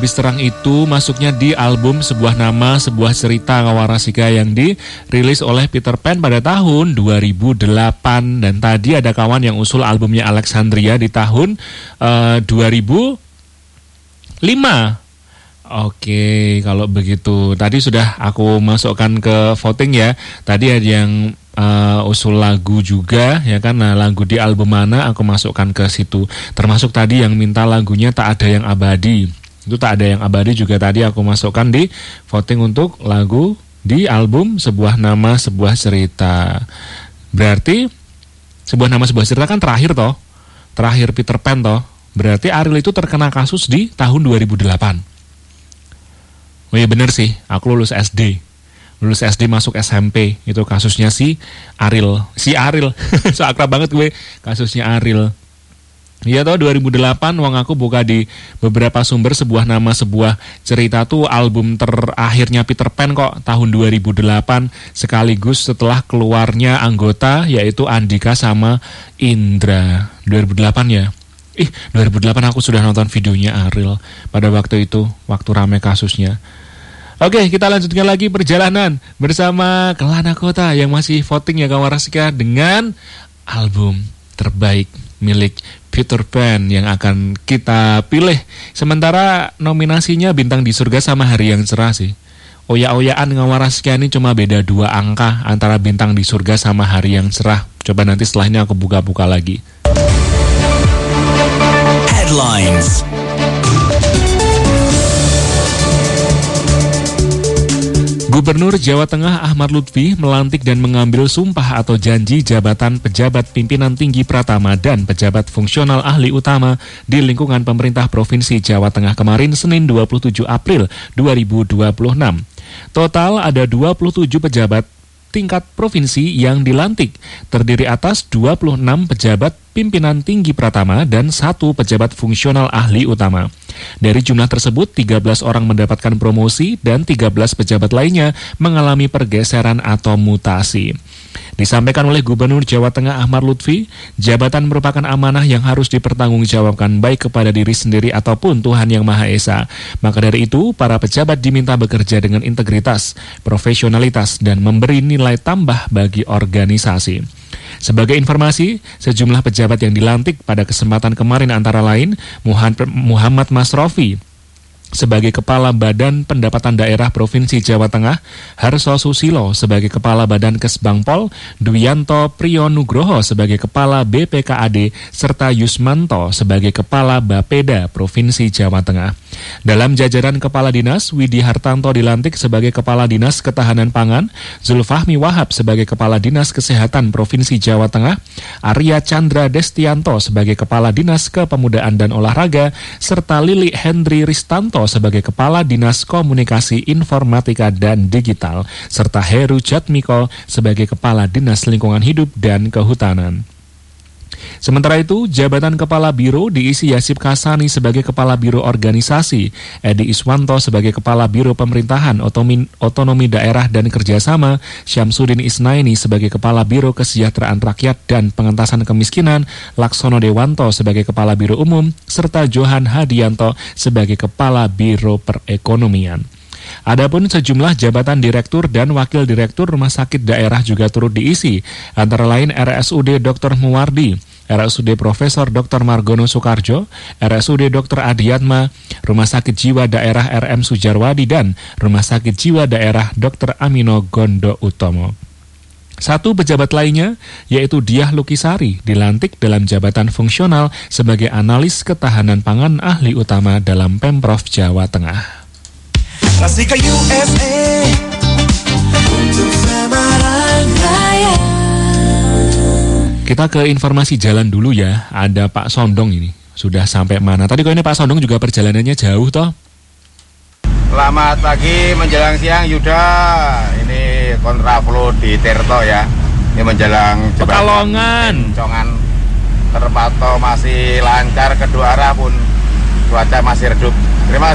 Habis Terang itu masuknya di album Sebuah Nama, Sebuah Cerita Kawarasika yang dirilis oleh Peter Pan pada tahun dua ribu delapan. Dan tadi ada kawan yang usul albumnya Alexandria di tahun uh, dua ribu lima. Oke, kalau begitu tadi sudah aku masukkan ke voting ya. Tadi ada yang uh, usul lagu juga ya kan. Nah, lagu di album mana aku masukkan ke situ. Termasuk tadi yang minta lagunya Tak Ada Yang Abadi. Itu Tak Ada Yang Abadi juga tadi aku masukkan di voting untuk lagu di album Sebuah Nama Sebuah Cerita. Berarti Sebuah Nama Sebuah Cerita kan terakhir toh. Terakhir Peter Pan toh. Berarti Ariel itu terkena kasus di tahun dua ribu delapan. Oh iya bener sih, aku lulus S D. Lulus S D masuk S M P. Itu kasusnya si Ariel. Si Ariel, so akrab banget gue kasusnya Ariel. Iya toh dua ribu delapan, uang aku buka di beberapa sumber Sebuah Nama Sebuah Cerita tuh album terakhirnya Peter Pan kok, tahun dua ribu delapan, sekaligus setelah keluarnya anggota yaitu Andika sama Indra. dua ribu delapan ya. Ih, dua ribu delapan aku sudah nonton videonya Ariel pada waktu itu, waktu rame kasusnya. Oke, kita lanjutkan lagi perjalanan bersama Kelana Kota yang masih voting ya Kawarasika dengan album terbaik milik Peter Pan yang akan kita pilih. Sementara nominasinya Bintang di Surga sama Hari Yang Cerah sih. Oya-oyaan Kawarasika ini cuma beda dua angka antara Bintang di Surga sama Hari Yang Cerah. Coba nanti setelah ini aku buka-buka lagi. Headlines. Gubernur Jawa Tengah Ahmad Lutfi melantik dan mengambil sumpah atau janji jabatan pejabat pimpinan tinggi Pratama dan pejabat fungsional ahli utama di lingkungan pemerintah Provinsi Jawa Tengah kemarin Senin dua puluh tujuh April dua ribu dua puluh enam. Total ada dua puluh tujuh pejabat tingkat provinsi yang dilantik, terdiri atas dua puluh enam pejabat pimpinan tinggi Pratama dan satu pejabat fungsional ahli utama. Dari jumlah tersebut, tiga belas orang mendapatkan promosi dan tiga belas pejabat lainnya mengalami pergeseran atau mutasi. Disampaikan oleh Gubernur Jawa Tengah Ahmad Lutfi, jabatan merupakan amanah yang harus dipertanggungjawabkan baik kepada diri sendiri ataupun Tuhan Yang Maha Esa. Maka dari itu, para pejabat diminta bekerja dengan integritas, profesionalitas, dan memberi nilai tambah bagi organisasi. Sebagai informasi, sejumlah pejabat yang dilantik pada kesempatan kemarin antara lain Muhammad Masrofi sebagai Kepala Badan Pendapatan Daerah Provinsi Jawa Tengah, Harso Susilo sebagai Kepala Badan Kesbangpol, Duyanto Priyonugroho sebagai Kepala B P K A D, serta Yusmanto sebagai Kepala Bapeda Provinsi Jawa Tengah. Dalam jajaran Kepala Dinas, Widi Hartanto dilantik sebagai Kepala Dinas Ketahanan Pangan, Zulfahmi Wahab sebagai Kepala Dinas Kesehatan Provinsi Jawa Tengah, Arya Chandra Destianto sebagai Kepala Dinas Kepemudaan dan Olahraga, serta Lili Hendri Ristanto sebagai Kepala Dinas Komunikasi Informatika dan Digital, serta Heru Jatmiko sebagai Kepala Dinas Lingkungan Hidup dan Kehutanan. Sementara itu, jabatan Kepala Biro diisi Yasip Kasani sebagai Kepala Biro Organisasi, Edi Iswanto sebagai Kepala Biro Pemerintahan, Otomi, Otonomi Daerah dan Kerjasama, Syamsuddin Isnaini sebagai Kepala Biro Kesejahteraan Rakyat dan Pengentasan Kemiskinan, Laksono Dewanto sebagai Kepala Biro Umum, serta Johan Hadianto sebagai Kepala Biro Perekonomian. Adapun sejumlah jabatan direktur dan wakil direktur rumah sakit daerah juga turut diisi, antara lain R S U D Doktor Muwardi, R S U D Profesor Doktor Margono Soekarjo, R S U D Doktor Adiatma, Rumah Sakit Jiwa Daerah R M Sujarwadi, dan Rumah Sakit Jiwa Daerah Doktor Amino Gondo Utomo. Satu pejabat lainnya, yaitu Diah Lukisari, dilantik dalam jabatan fungsional sebagai Analis Ketahanan Pangan Ahli Utama dalam Pemprov Jawa Tengah. Kasihkan U S A untuk Semarang Raya. Kita ke informasi jalan dulu ya. Ada Pak Sondong ini. Sudah sampai mana? Tadi kok ini Pak Sondong juga perjalanannya jauh toh? Selamat pagi menjelang siang Yuda. Ini kontraflow di Tirto ya. Ini menjelang Pekalongan. Congan terpantau masih lancar, kedua arah pun cuaca masih redup. Terima kasih.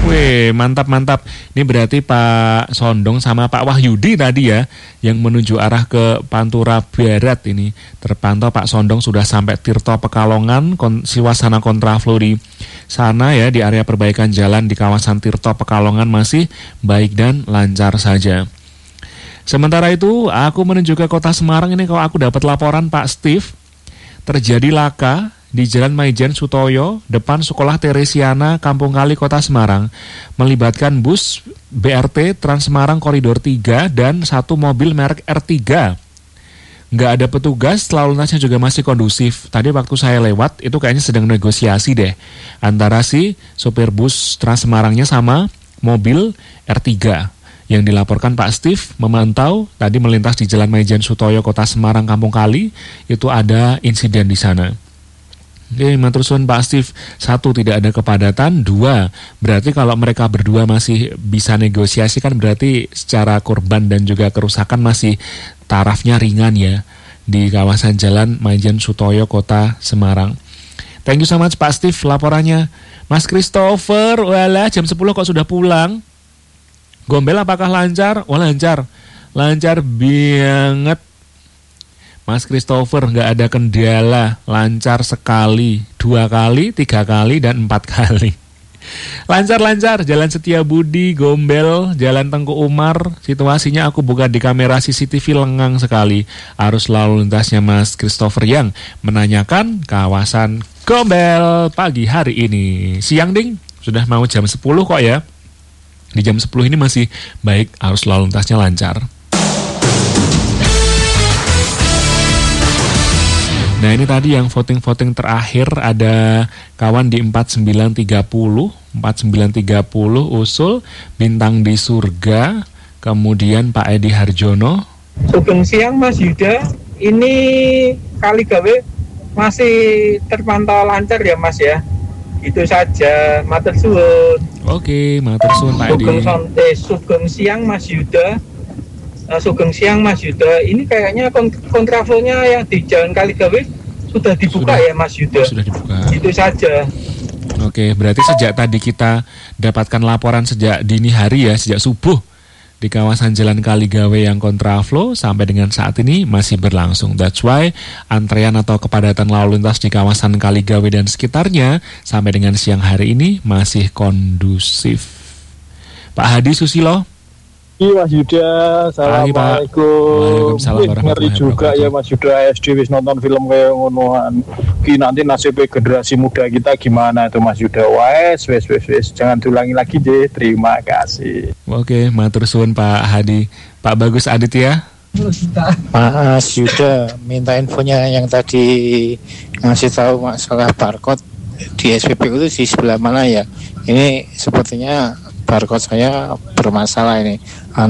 Wih, mantap-mantap. Ini berarti Pak Sondong sama Pak Wahyudi tadi ya, yang menuju arah ke Pantura Barat ini. Terpantau Pak Sondong sudah sampai Tirto Pekalongan, kon, suasana kontraflow di sana ya, di area perbaikan jalan di kawasan Tirto Pekalongan masih baik dan lancar saja. Sementara itu, aku menuju ke kota Semarang ini, kalau aku dapat laporan Pak Steve, terjadi laka di Jalan Maijen Sutoyo, depan Sekolah Teresiana, Kampung Kali, Kota Semarang, melibatkan bus B R T Trans Semarang Koridor tiga dan satu mobil merek R tiga. Nggak ada petugas, lalu lintasnya juga masih kondusif. Tadi waktu saya lewat, itu kayaknya sedang negosiasi deh, antara si sopir bus Trans Semarangnya sama mobil R tiga. Yang dilaporkan Pak Steve memantau, tadi melintas di Jalan Maijen Sutoyo, Kota Semarang, Kampung Kali, itu ada insiden di sana. Oke, matur suwun Pak Steve. Satu, tidak ada kepadatan. Dua, berarti kalau mereka berdua masih bisa negosiasi kan berarti secara korban dan juga kerusakan masih tarafnya ringan ya di kawasan Jalan Maijen Sutoyo, Kota Semarang. Thank you so much Pak Steve laporannya. Mas Christopher, walah jam sepuluh kok sudah pulang. Gombel apakah lancar? Oh lancar. Lancar banget. Mas Christopher, nggak ada kendala, lancar sekali, dua kali, tiga kali, dan empat kali. Lancar-lancar, Jalan Setiabudi, Gombel, Jalan Tengku Umar, situasinya aku buka di kamera C C T V lengang sekali. Arus lalu lintasnya Mas Christopher yang menanyakan kawasan Gombel pagi hari ini. Siang ding, sudah mau jam sepuluh kok ya. Di jam sepuluh ini masih baik, arus lalu lintasnya lancar. Nah ini tadi yang voting-voting terakhir ada kawan di empat sembilan tiga nol, empat sembilan tiga nol usul, Bintang di Surga, kemudian Pak Edi Harjono. Sugeng siang Mas Yuda, ini Kaligawe masih terpantau lancar ya Mas ya? Itu saja, matur suwun. Oke, matur suwun Pak Edi. Sugeng, eh, Sugeng siang Mas Yuda. Uh, Sugeng siang Mas Yuda, ini kayaknya kont- kontraflownya yang di Jalan Kaligawe sudah dibuka sudah, ya Mas Yuda? Sudah dibuka. Itu saja. Oke, berarti sejak tadi kita dapatkan laporan sejak dini hari ya, sejak subuh di kawasan Jalan Kaligawe yang kontraflow sampai dengan saat ini masih berlangsung. That's why antrean atau kepadatan lalu lintas di kawasan Kaligawe dan sekitarnya sampai dengan siang hari ini masih kondusif. Pak Hadi Susilo. Iya Mas Yuda, Assalamualaikum. Ngeri juga ya Mas Yuda, S D wis nonton film kayak ngonoan. Ki nanti nasibnya generasi muda kita gimana itu Mas Yuda? Wes, wes, wes, wes. Jangan diulangi lagi deh. Terima kasih. Oke, matur suwun Pak Hadi. Pak Bagus Aditya. Mas Yuda, minta infonya yang tadi ngasih tahu masalah barcode di S P P U itu di sebelah mana ya? Ini sepertinya barcode saya bermasalah ini.